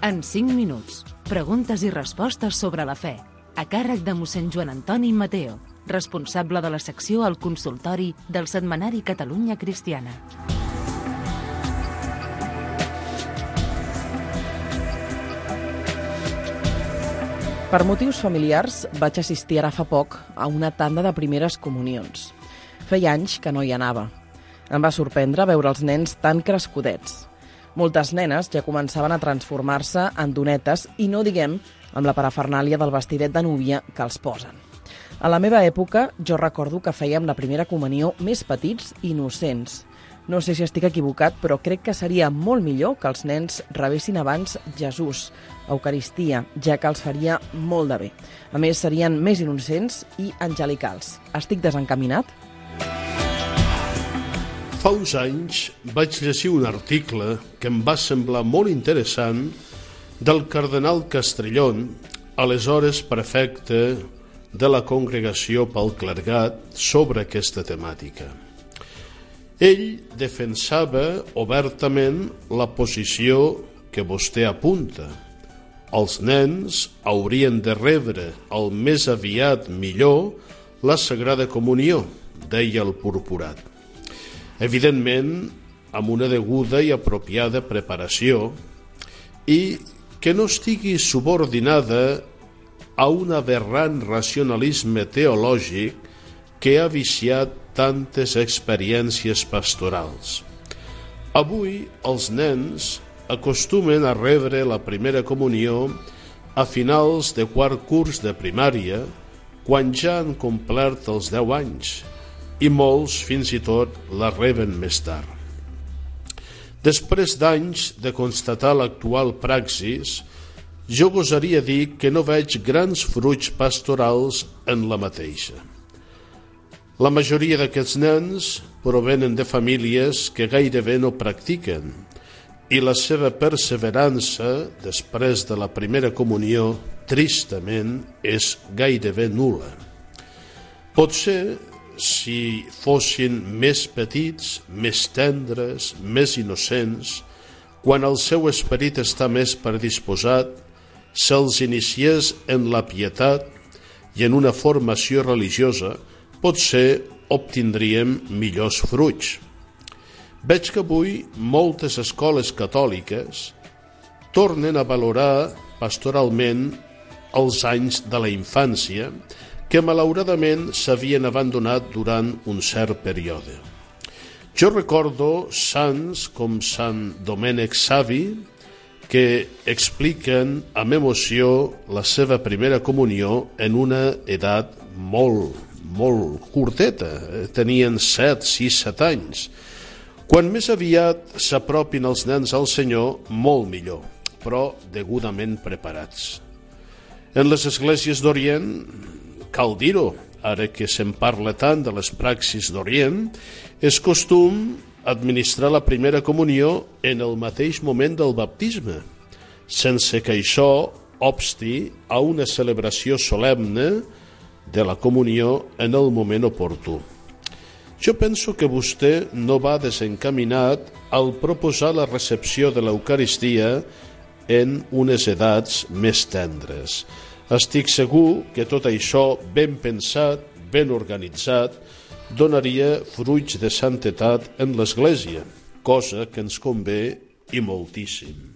En 5 minuts, preguntes i respostes sobre la fe, a càrrec de mossèn Joan Antoni Mateo, responsable de la secció al consultori del setmanari Catalunya Cristiana. Per motius familiars, vaig assistir ara fa poc a una tanda de primeres comunions. Feia anys que no hi anava. Em va sorprendre veure els nens tan crescudets. Moltes nenes ja començaven a transformar-se en donetes i no diguem amb la parafernàlia del vestidet de núvia que els posen. A la meva època, jo recordo que fèiem la primera comunió més petits i innocents. No sé si estic equivocat, però crec que seria molt millor que els nens rebessin abans Jesús, Eucaristia, ja que els faria molt de bé. A més, serien més innocents i angelicals. Estic desencaminat? Fa uns anys vaig llegir un article que em va semblar molt interessant del cardenal Castrillón, aleshores prefecte de la Congregació pel Clergat, sobre aquesta temàtica. Ell defensava obertament la posició que vostè apunta. Els nens haurien de rebre el més aviat millor la Sagrada Comunió, deia el purpurat. Evidentment, amb una deguda i apropiada preparació i que no estigui subordinada a un aberrant racionalisme teològic que ha viciat tantes experiències pastorals. Avui, els nens acostumen a rebre la primera comunió a finals de quart curs de primària, quan ja han complert els 10 anys, i molts fins i tot la reben més tard. Després d'anys de constatar l'actual praxis, jo gosaria dir que no veig grans fruits pastorals en la mateixa. La majoria d'aquests nens provenen de famílies que gairebé no practiquen i la seva perseverança després de la primera comunió, tristament, és gairebé nul·la. Potser, si fossin més petits, més tendres, més innocents, quan el seu esperit està més predisposat, se'ls iniciés en la pietat i en una formació religiosa, potser obtindríem millors fruits. Veig que avui moltes escoles catòliques tornen a valorar pastoralment els anys de la infància que malauradament s'havien abandonat durant un cert període. Jo recordo sants com Sant Domènec Savi que expliquen amb emoció la seva primera comunió en una edat molt curteta, tenien 7, 6, 7 anys. Quan més aviat s'apropin els nens al Senyor, molt millor, però degudament preparats. En les esglésies d'Orient, cal dir-ho, ara que se'n parla tant de les praxis d'Orient, és costum administrar la primera comunió en el mateix moment del baptisme, sense que això obsti a una celebració solemne de la comunió en el moment oportú. Jo penso que vostè no va desencaminat al proposar la recepció de l'Eucaristia en unes edats més tendres. Estic segur que tot això ben pensat, ben organitzat, donaria fruits de santetat en l'Església, cosa que ens convé i moltíssim.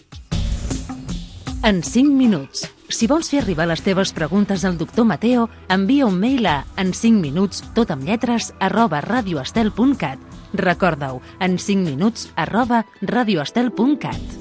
En 5 minuts. Si vols fer arribar les teves preguntes al doctor Mateo, envia un mail a en5minuts@radioestel.cat. Recorda-ho, en5minuts@radioestel.cat.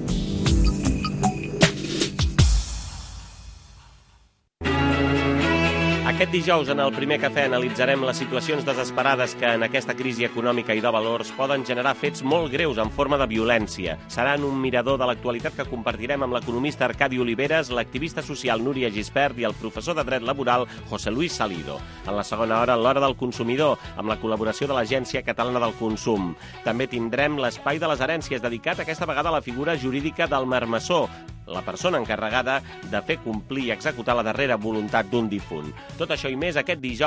Aquest dijous, en el primer cafè, analitzarem les situacions desesperades que en aquesta crisi econòmica i de valors poden generar fets molt greus en forma de violència. Seran un mirador de l'actualitat que compartirem amb l'economista Arcadi Oliveres, l'activista social Núria Gispert i el professor de dret laboral José Luis Salido. En la segona hora, l'Hora del Consumidor, amb la col·laboració de l'Agència Catalana del Consum. També tindrem l'Espai de les Herències, dedicat aquesta vegada a la figura jurídica del marmessor, la persona encarregada de fer complir i executar la darrera voluntat d'un difunt. Tot això i més aquest dijous